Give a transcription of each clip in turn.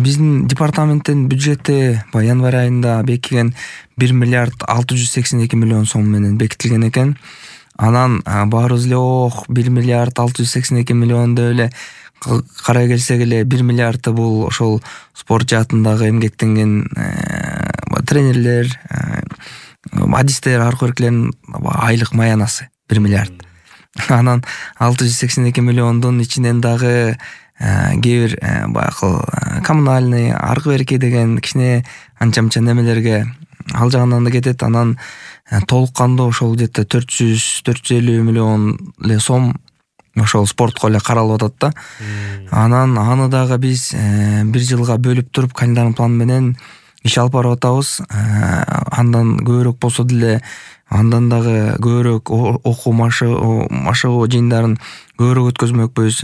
биздин департаменттин бюджети январь айында бекиген 1 миллиард 682 миллион сом менен бекитилген экен. Анан баарыбыз эле 1 миллиард 682 миллион деп эле карай келсек эле 1 миллиарды бул ошол спорт жаатындагы эмгектенген тренерлер, адистер, аркы-өркүлөрдүн айлык маянасы 1 миллиард. Анан 682 миллиондун ичинен дагы кээ бир баягы коммунальный, аркы-берки деген кичине анча-мынча немелерге ал жагынан да кетет. Анан толук кандуу ошол где-то 400-450 миллион эле сом ошол спортко эле каралып атат да. Анан аны дагы биз 1 жылга бөлүп туруп календарный план менен иш алып барып атабыз. Андан көбүрөөк болсо деле андан дагы көбүрөөк окуу машыгуу жыйындарын көбүрөөк өткөзмөкпүз.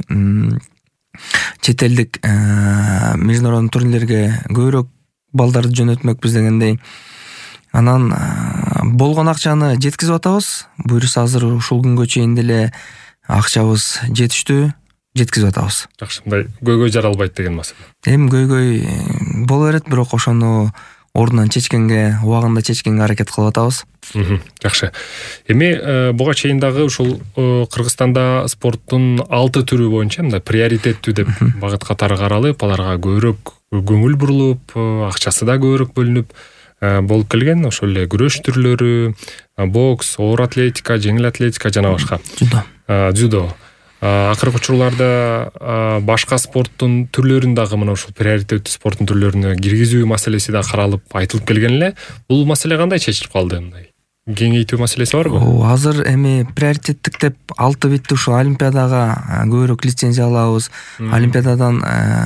Чет элдик международный турнирлерге көбүрөөк балдарды жөнөтмөкпүз дегендей. Анан болгон акчаны жеткизип атабыз. Буюрса азыр ушул күнгө чейин деле акчабыз жетиштүү, жеткизип атабыз. Жакшы, мындай көйгөй жаралбайт деген маселе. Эми көйгөй боло берет, бирок ошону ордунан чечкенге, убагында чечкенге аракет кылып атабыз. Жакшы. Эми буга чейин дагы ушул Кыргызстанда спорттун 6 түрү боюнча мындай приоритеттүү деп багыт катары каралып, аларга көбүрөөк көңүл бурулуп, акчасы да көбүрөөк бөлүнүп болуп келген. Ошол эле күрөш түрлөрү, бокс, оор атлетика, жеңил атлетика жана башка. Дзюдо. Акыркы учурларда башка спорттун түрлөрүн дагы мына ушул приоритеттүү спорттун түрлөрүнө киргизүү маселеси да каралып айтылып келген эле. Бул маселе кандай чечилип калды мындай? Кеңейтүү маселеси барбы? Азыр эми приоритеттик деп 6 битти ушул олимпиадага көбүрөөк лицензия алабыз. Олимпиададан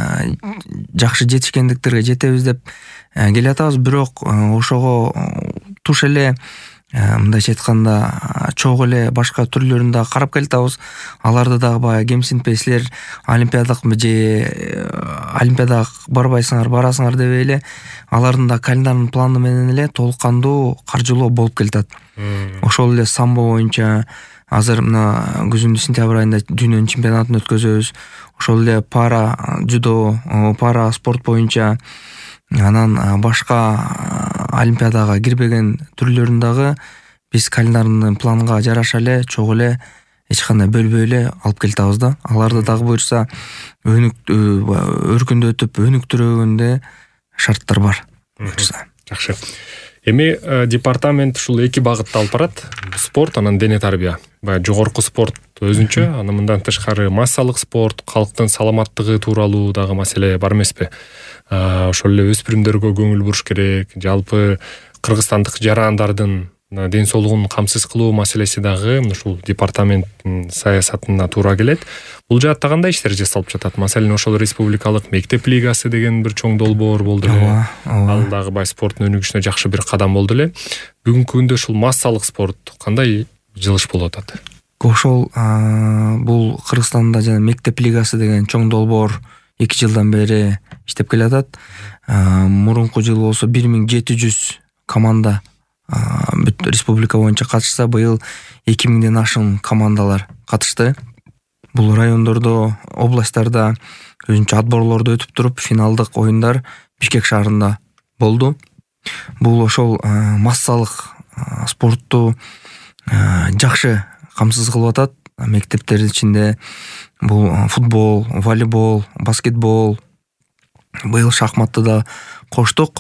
жакшы жетишкендиктерге жетебиз деп келатабыз, бирок ошого туш эле мындайча айтканда чогуу эле башка түрлөрүн да карап келатабыз. Аларды дагы баягы кемсинтпей, силер олимпиадак же олимпиадага барбайсыңар, барасыңар деп эле алардын да календарный планы менен эле толук кандуу каржылоо болуп келатат. Ошол эле самбо боюнча азыр мына күзүндө сентябрь айында дүйнөнүн чемпионатын өткөзөбүз. Ошол эле пара дзюдо, пара спорт боюнча, анан башка олимпиадага кирбеген түрлөрүн дагы биз календарный планга жараша эле чогуу эле эч кандай бөлбөй эле алып келатабыз да. Аларды дагы буюрса өркүндөтүп, өнүктүргөндө шарттар бар. Жакшы. Эми департамент ушул 2 багытта алып барат. Спорт, анан дене тарбия. Баягы жогорку спорт өзүнчө, анан мындан тышкары массалык спорт, калктын саламаттыгы тууралуу дагы маселе бар эмеспи? Ошол эле өспүрүмдөргө көңүл буруш керек. Жалпы кыргызстандык жарандардын ден соолугун камсыз кылуу маселеси дагы ушул департаменттин саясатына туура келет. Бул жаатта кандай иштер жасалып жатат? Маселен, ошол республикалык мектеп лигасы деген бир чоң долбоор болду эле. Ал дагы бай спорттун өнүгүшүнө жакшы бир кадам болду эле. Бүгүнкү күндө ушул массалык спорт кандай жылыш болуп атат? Ошол бул Кыргызстанда жана мектеп лигасы деген чоң долбоор 2 жылдан бери иштеп келатат. Мурунку жыл болсо 1700 команда бүт республика боюнча катышса, быйыл 2000ден ашык командалар катышты. Бул райондордо, областтарда өзүнчө отборлорду өтүп туруп, финалдык оюндар Бишкек шаарында болду. Бул ошол массалык спортту жакшы камсыз кылып атат. Мектептердин ичинде бул футбол, волейбол, баскетбол, быйыл шахматты да коштук.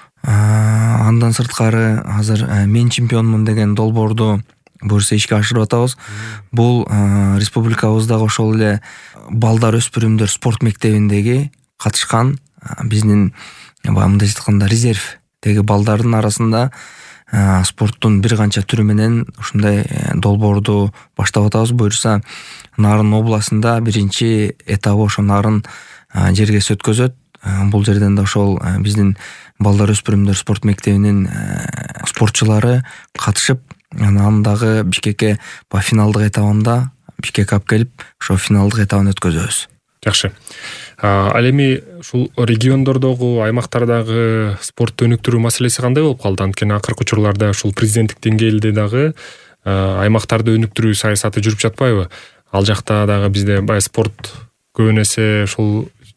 Андан сырткары азыр мен чемпионмун деген долбоорду буюрса ишке ашырып атабыз. Бул республикабыздагы ошол эле балдар, өспүрүмдөр спорт мектебиндеги катышкан биздин мындайча айтканда резервдеги балдардын арасында спорттун бир канча түрү менен ушундай долбоорду баштап атабыз. Буюрса Нарын областында биринчи этабы ошо Нарын жергеси өткөзөт. Бул жерден да ошол биздин балдар, өспүрүмдөр спорт мектебинин спортчулары катышып, анан дагы Бишкекке финалдык этабында Бишкекке алып келип, ошо финалдык этабын өткөзөбүз. Жакшы. Ал эми ушул региондордогу, аймактардагы спортту өнүктүрүү маселеси кандай болуп калды? Анткени акыркы учурларда ушул президенттик деңгээлде дагы аймактарды өнүктүрүү саясаты жүрүп жатпайбы? Ал жакта дагы бизде бай спорт көбүн эсе ушул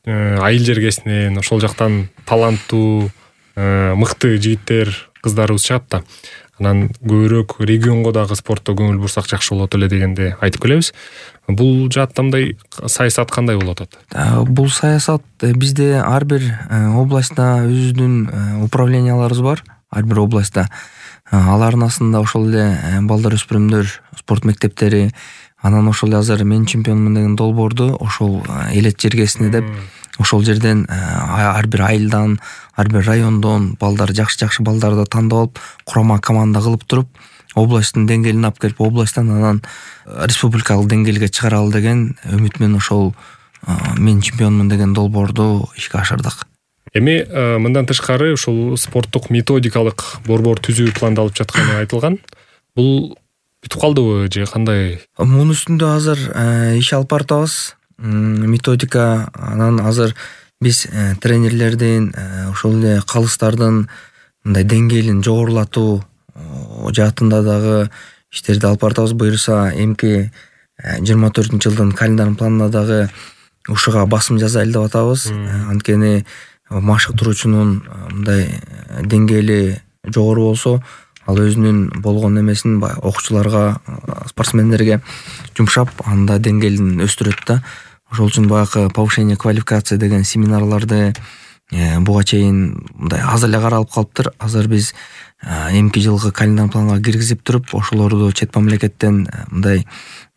айыл жергесинен ошол жактан таланттуу мыкты жигиттер кыздарыбыз чыгат да. Анан көбүрөөк регионго дагы спортто көңүл бурсак жакшы болот эле дегенди айтып келебиз. Бул жаатта мындай саясат кандай болуп атат? Бул саясат бизде ар бир областта өзүнүн управленияларыбыз бар. Ар бир областта алардын астында ошол эле балдар өспүрүмдөр спорт мектептери, анан ошол эле азыр мен чемпионмун деген долбоорду ошол элет жергесине деп ошол жерден ар бир айылдан, ар бир райондон балдар, жакшы балдарды тандап алып, курама команда кылып туруп, областтын деңгээлине алып келип, областтан анан республикалык деңгээлге чыгаралы деген үмүт менен ошол мен чемпионмун деген долбоорду ишке ашырдык. Эми мындан тышкары ушул спорттук методикалык борбор түзүү пландалып жатканы айтылган. Бул бүтүп калдыбы же кандай? Мунун үстүндө азыр иш алып баратабыз. Методика, анан азыр биз тренерлердин, ошол эле калыстардын мындай деңгээлин жогорулатуу жаатында дагы иштерди алып баратабыз. Буюрса эмки 24-жылдын календарь планына дагы ушуга басым жасайлы деп атабыз. Анткени машыктыруучунун мындай деңгээли жогору болсо, ал өзүнүн болгон эмесин окуучуларга, спортсмендерге жумшап, анда деңгээлин өстүрөт да. Ошол үчүн баягы повышение квалификации деген семинарларды буга чейин мындай аз эле каралып калыптыр. Азыр биз эмки жылкы календарь планга киргизип туруп, ошолорду чет мамлекеттен мындай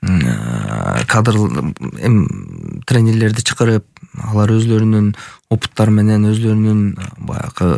кадр тренерлерди чакырып, алар өзлөрүнүн опыттары менен, өзлөрүнүн баягы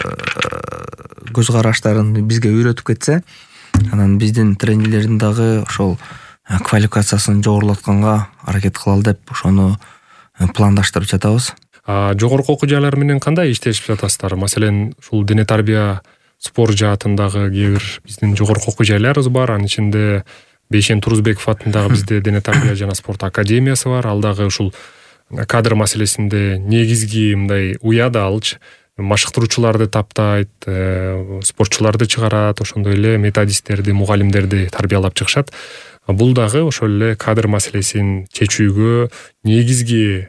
көз караштарын бизге үйрөтүп кетсе, анан биздин тренерлердин дагы ошол квалификациясын жогорулатканга аракет кылалы деп ошону пландаштырып жатабыз. Жогорку окуу жайлар менен кандай иштешип жатасыздар? Маселен, ушул дене тарбия спорт жаатындагы кээ бир биздин жогорку окуу жайларыбыз бар. Анын ичинде Бейшен Турузбеков атындагы бизде дене тарбия жана спорт академиясы бар. Ал дагы ушул кадр маселесинде негизги мындай уяда алчы. Машыктыруучуларды таптайт, спортчуларды чыгарат, ошондой эле методисттерди, мугалимдерди тарбиялап чыгышат. Бул дагы ошол эле кадр маселесин чечүүгө негизги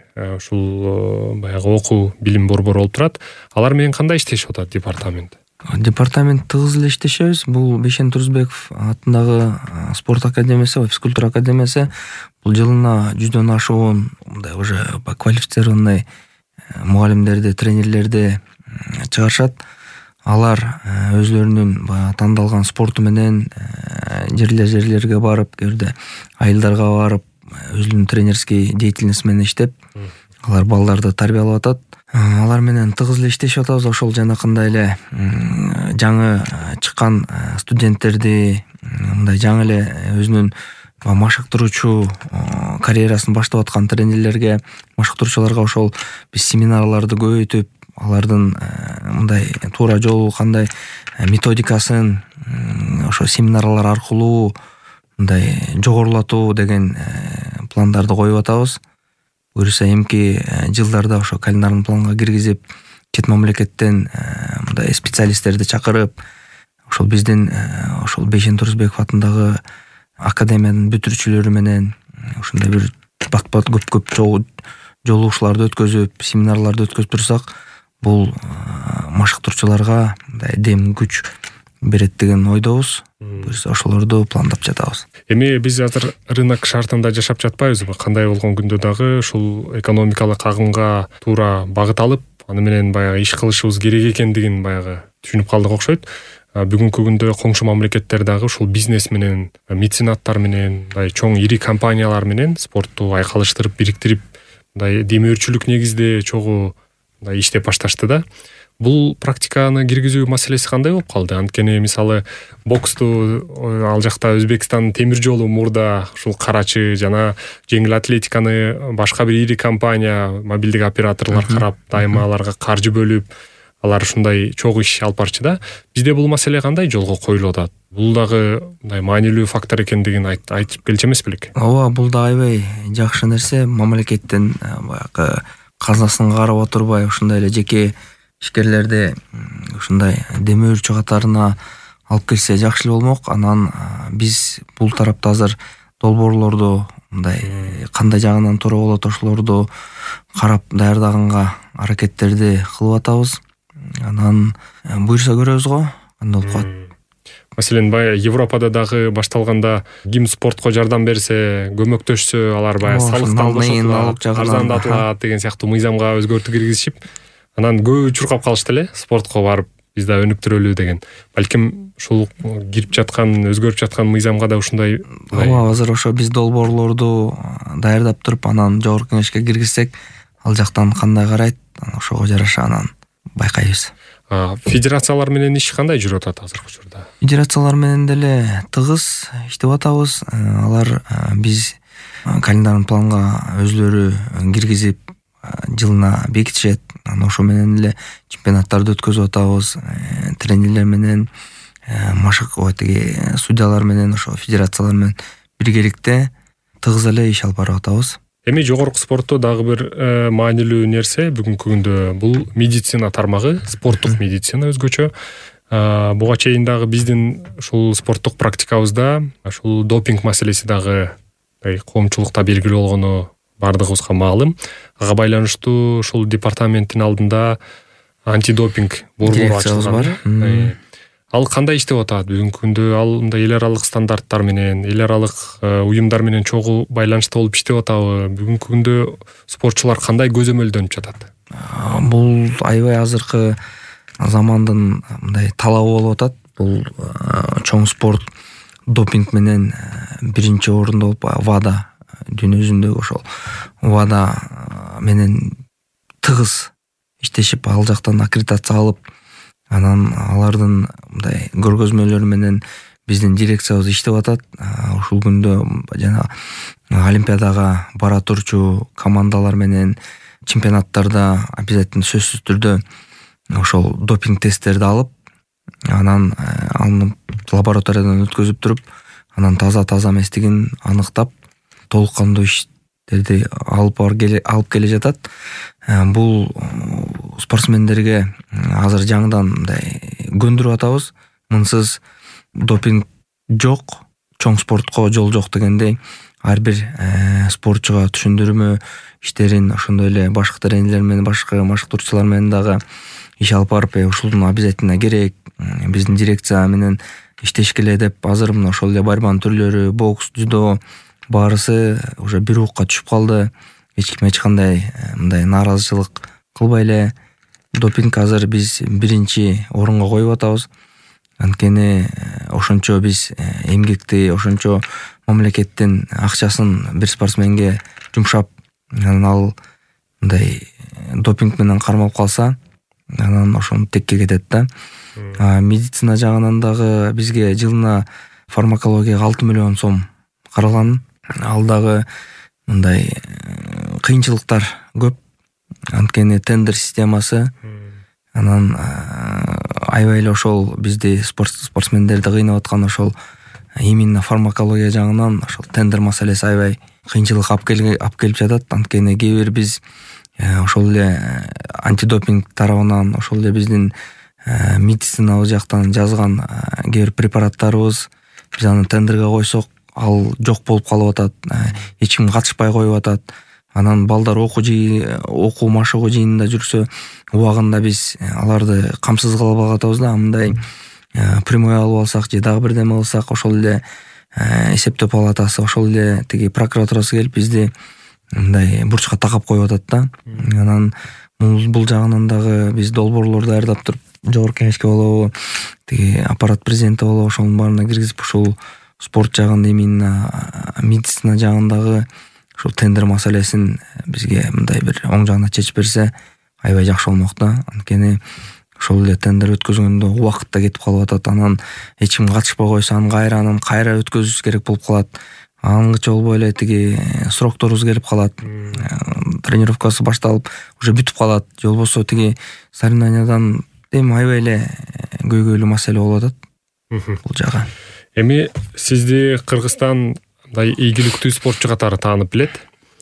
ушул баягы окуу билим борбору болуп турат. Алар менен кандай иштешип атат департамент? Департамент тыгыз эле иштешебиз. Бул Бейшен Турузбеков атындагы спорт академиясы, физкультура академиясы бул жылына 100дөн ашуун мындай уже квалифицированный мугалимдерди, тренерлерди чыгарышат. Алар өзлөрүнүн тандалган спорту менен жерлерге барып, кээде айылдарга барып, өзүнүн тренерский деятельность менен иштеп, алар балдарды тарбиялап атат. Алар менен тыгыз эле иштешип атабыз. Ошол жанакындай эле жаңы чыккан студенттерди, мындай жаңы эле өзүнүн машыктыруучу карьерасын баштап аткан тренерлерге, машыктыруучуларга ошол биз семинарларды көбөйтүп, алардын мындай туура жолу кандай методикасын ошо семинарлар аркылуу мындай жогорулатуу деген пландарды коюп атабыз. Буюрса эмки жылдарда ошо календарь планга киргизип, чет мамлекеттен мындай специалисттерди чакырып, ошол биздин ошол Бейшен Турузбеков атындагы академиянын бүтүрүүчүлөрү менен ошондой бир бат-бат көп жолугушууларды өткөзүп, семинарларды өткөзүп турсак, бул машыктыруучуларга мындай дем күч берет деген ойдобуз. Буюрса ошолорду пландап жатабыз. Эми биз азыр рынок шартында жашап жатпайбызбы? Кандай болгон күндө дагы ушул экономикалык агымга туура багыт алып, аны менен баягы иш кылышыбыз керек экендигин баягы түшүнүп калдык окшойт. Бүгүнкү күндө коңшу мамлекеттер дагы ушул бизнес менен, меценаттар менен, мындай чоң ири компаниялар менен спортту айкалыштырып, бириктирип, мындай демөөрчүлүк негизде чогуу мындай иштеп башташты да. Бул практиканы киргизүү маселеси кандай болуп калды? Анткени мисалы боксту ал жакта Өзбекстан темир жолу мурда ушул карачы жана жеңил атлетиканы башка бир ири компания, мобилдик операторлор карап, дайыма аларга каржы бөлүп, алар ушундай чогуу иш алып барчы да. Бизде бул маселе кандай жолго коюлуп атат? Бул дагы мындай маанилүү фактор экендигин айтып келчү эмес белек? Ооба, бул да аябай жакшы нерсе. Мамлекеттин баягы казнасын карап отурбай, ушундай эле жеке ишкерлерди ушундай демөөрчү катарына алып келсе жакшы болмок. Анан биз бул тарапта азыр долбоорлорду мындай кандай жагынан туура болот ошолорду карап даярдаганга аракеттерди кылып атабыз. Анан буюрса көрөбүз го кандай болуп калат. Маселен, баягы Европада дагы башталганда ким спортко жардам берсе, көмөктөшсө, алар баягы салыктан бошотулат, арзандатылат деген сыяктуу мыйзамга өзгөртүү киргизишип, анан көбү чуркап калышты эле, спортко барып биз да өнүктүрөлү деген. Балким ушул кирип жаткан, өзгөрүп жаткан мыйзамга да ушундай. Ооба, азыр ошо биз долбоорлорду даярдап туруп, анан жогорку кеңешке киргизсек, ал жактан кандай карайт, ошого жараша анан байкайбыз. Федерациялар менен иш кандай жүрүп атат азыркы учурда? Федерациялар менен деле тыгыз иштеп атабыз. Алар биз календарный планга өзлөрү киргизип, жылына бекитишет. Анан ошо менен эле чемпионаттарды өткөзүп атабыз. Тренерлер менен, машык судьялар менен, ошо федерациялар менен биргеликте тыгыз эле иш алып барып атабыз. Эми жогорку спортто дагы бир маанилүү нерсе бүгүнкү күндө бул медицина тармагы, спорттук медицина өзгөчө. Буга чейин дагы биздин ушул спорттук практикабызда ушул допинг маселеси дагы коомчулукта белгилүү болгону бардыгыбызга маалым. Ага байланыштуу ушул департаменттин алдында антидопинг борбору ачылган. Ал кандай иштеп атат? Бүгүнкү күндө ал мындай эл аралык стандарттар менен, эл аралык уюмдар менен чогуу байланышта болуп иштеп атабы? Бүгүнкү күндө спортчулар кандай көзөмөлдөнүп жатат? Бул аябай азыркы замандын мындай талабы болуп атат. Бул чоң спорт допинг менен биринчи орунда болуп, ВАДА дүйнө жүзүндөгү ошол ВАДА менен тыгыз иштешип, ал жактан аккредитация алып, анан алардын мындай көргөзмөлөрү менен биздин дирекциябыз иштеп атат. Ушул күндө жана олимпиадага бара турчу командалар менен чемпионаттарда обязательно сөзсүз түрдө ошол допинг тесттерди алып, анан аны лабораториядан өткөзүп туруп, анан таза эместигин аныктап, толук кандуу иштерди алып келе жатат. Бул спортсмендерге азыр жаңыдан мындай көндүрүп атабыз. Мынсыз допинг жок, чоң спортко жол жок дегендей, ар бир спортчуга түшүндүрмө иштерин ошондой эле башкы тренерлер менен, башкы машыктыруучулар менен дагы иш алып барып, ушулдун обязательно керек, биздин дирекция менен иштеш келе деп, азыр мына ошол эле борьбанын түрлөрү, бокс, дзюдо баарысы уже бир укка түшүп калды. Эч ким эч кандай мындай нааразычылык кылбай эле. Допинг азыр биз биринчи орунга коюп атабыз. Анткени ошончо биз эмгекти, ошончо мамлекеттин акчасын бир спортсменге жумшап, анан ал мындай допинг менен кармалып калса, анан ошону текке кетет да. Медицина жагынан дагы бизге жылына фармакологияга 6 миллион сом каралган. Ал дагы мындай кыйынчылыктар көп. Анткени тендер системасы, анан аябай эле ошол бизди спортсмендерди кыйнап аткан ошол именно фармакология жагынан ошол тендер маселеси аябай кыйынчылык алып келип жатат. Анткени кээ бир биз ошол эле антидопинг тарабынан, ошол эле биздин медицинабыз жактан жазган кээ бир препараттарыбыз, биз аны тендерге койсок, ал жок болуп калып атат, эч ким катышпай коюп атат. Анан балдар окуу машыгуу жыйынында жүрсө, убагында биз аларды камсыз кылып атабыз да. Мындай прямой алып алсак же дагы бирдеме кылсак, ошол эле эсептөө палатасы, ошол эле тиги прокуратурасы келип бизди мындай бурчка такап коюп атат да. Анан бул жагынан дагы биз долбоорлор даярдап туруп, жогорку кеңешке болобу, тиги аппарат президенти болобу, ошонун баарына киргизип, ушул спорт жагында, именно медицина жагындагы ушул тендер маселесин бизге мындай бир оң жагына чечип берсе, аябай жакшы болмок да. Анткени ошол эле тендер өткөзгөндө убакыт да кетип калып атат. Анан эч ким катышпай койсо, анын кайра өткөзүш керек болуп калат. Аңгыча болбой эле тиги срокторубуз келип калат. Тренировкасы башталып, уже бүтүп калат. Же болбосо тиги соревнованиядан аябай эле көйгөйлүү маселе болуп атат бул жагы. Эми сизди Кыргызстан мындай ийгиликтүү спортчу катары таанып билет.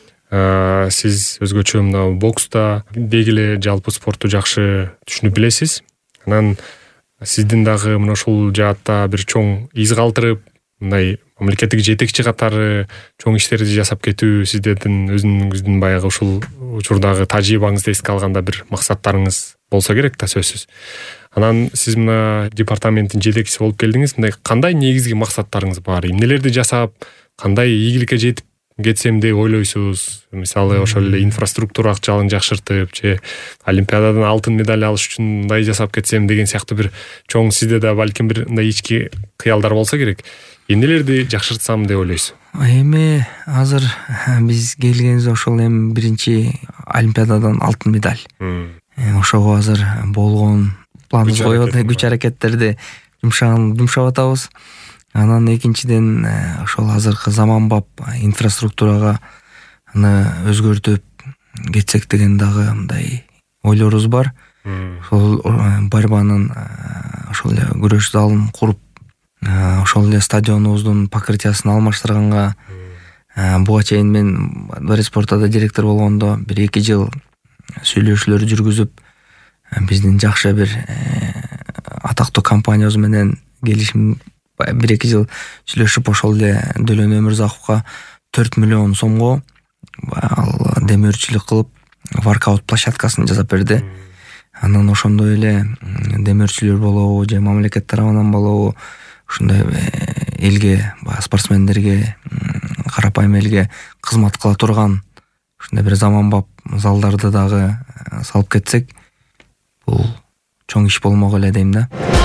Сиз өзгөчө мына бокста деги эле жалпы спортту жакшы түшүнүп билесиз. Анан сиздин дагы мына ушул жаатта бир чоң из калтырып, мындай мамлекеттик жетекчи катары чоң иштерди жасап кетүү сиздердин өзүңүздүн баягы ушул учурдагы тажрыйбаңызды эске алганда бир максаттарыңыз болсо керек да, сөзсүз. Анан сиз мына департаменттин жетекчиси болуп келдиңиз. Мындай кандай негизги максаттарыңыз бар? Эмнелерди жасап, кандай ийгиликке жетип кетсем деп ойлойсуз? Мисалы, ошол эле инфраструктура акчалыгын жакшыртып, же олимпиададан алтын медаль алыш үчүн мындай жасап кетсем деген сыяктуу бир чоң сизде да балким бир мындай ички кыялдар болсо керек. Эмнелерди жакшыртсам деп ойлойсуз? Эми азыр биз келгенбиз ошол эми биринчи олимпиададан алтын медаль. Ошого азыр болгон планыбыз коюп күч аракеттерди жумшап атабыз. Анан экинчиден ошол азыркы заманбап инфраструктурага өзгөртүп кетсек деген дагы мындай ойлорубуз бар. Ошол борьбанын ошол эле күрөш залын куруп, ошол эле стадионубуздун покрытиясын алмаштырганга, буга чейин мен Дворец спортта директор болгондо 1-2 жыл сүйлөшүүлөр жүргүзүп, биздин жакшы бир атактуу компаниябыз менен келишим 1-2 жыл сүйлөшүп, ошол эле Дөлөн Өмүрзаковго 4 миллион сомго ал демөөрчүлүк кылып воркаут площадкасын жасап берди. Анан ошондой эле демөөрчүлөр болобу же мамлекет тарабынан болобу, ушундай элге, спортсмендерге, карапайым элге кызмат кыла турган ушундай бир заманбап залдарды дагы салып кетсек, бул чоң иш болмок эле дейм да.